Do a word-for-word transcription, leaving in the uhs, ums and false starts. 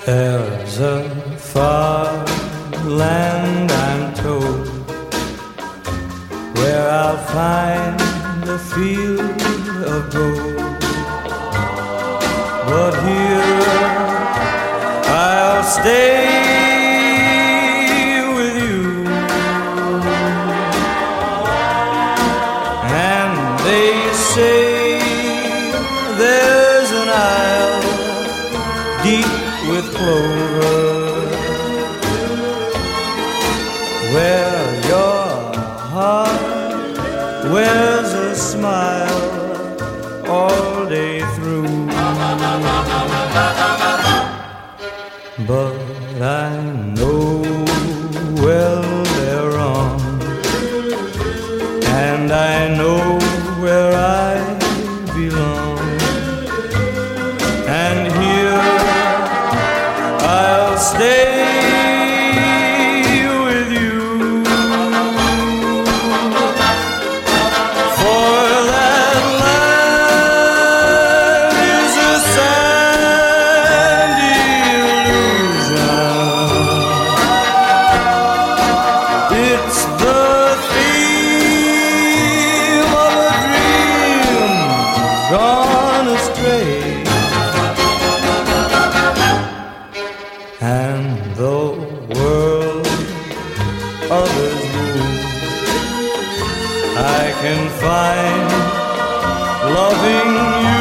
There's a far land, I'm told, where I'll find a field of gold. But here I'll stay with you, and they say there's an isle deep with clover, where your heart wears a smile all day through. But I know well they're wrong, and I know where I belong, and here I'll stay with you, for that land is a sandy illusion. It's the theme of a dream gone astray. And the world others move, I can find loving you